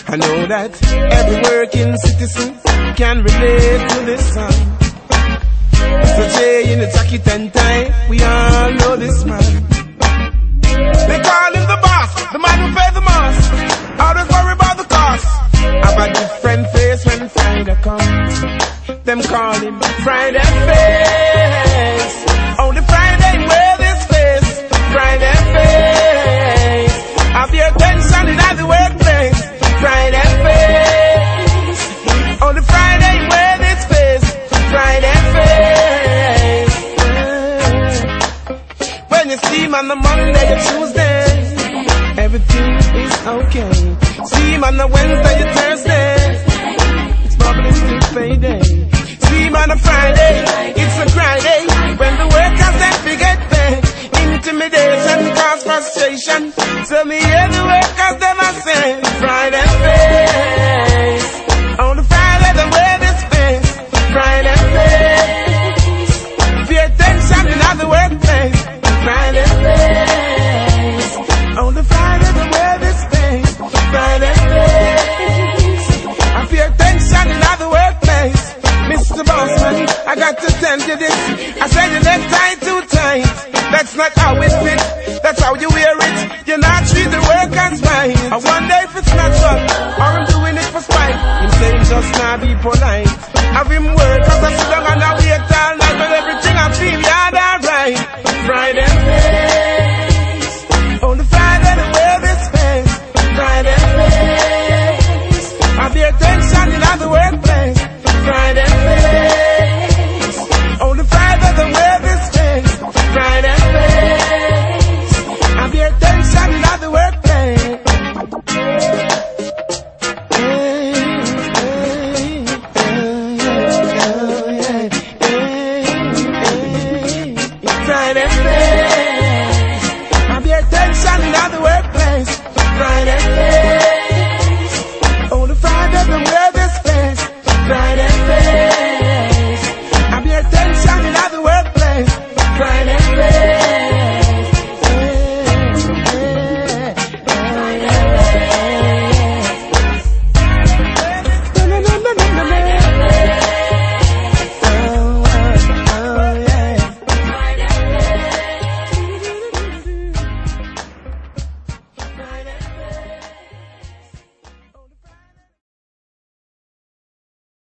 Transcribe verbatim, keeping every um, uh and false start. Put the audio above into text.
I know that every working citizen can relate to this song. So Jay in the Jackie ten time, we all know this man. They call him the boss, the man who pay the most. Always worry about the cost. Have a different face when Friday comes. Them call him Friday face. Only Friday wear this face. Friday face. Have your attention in the workplace. Friday face. Only Friday wear this face. Friday face. When you see him on the Monday or Tuesday, everything is okay. See him on the Wednesday or Thursday, it's probably still payday. See him on a Friday, it's a Friday. When the workers then forget pay, intimidation cause frustration. So me hear the workers them I say, Friday face. On the Friday they wear this face. Friday face. Pay attention in the workplace. Friday face. On the Friday they wear this face. Friday face. I pay attention in the workplace. Mister Bossman, I got to tell you this. I said your necktie too tight. That's not how it fits. That's how you wear it. You're not treat the workers right. I wonder if it's natural or I'm doing it for spite. Him saying just now be polite. Have him work cause I sit down and I wait all night. But everything I feel, yeah, alright. Friday face. On the Friday they wear this face. Friday face. Have your attention in the workplace. Friday face. On the Friday they wear this face. Friday face. Have your attention in the workplace. Hey, hey, hey, hey, hey, hey. Friday face. Have your attention in the workplace.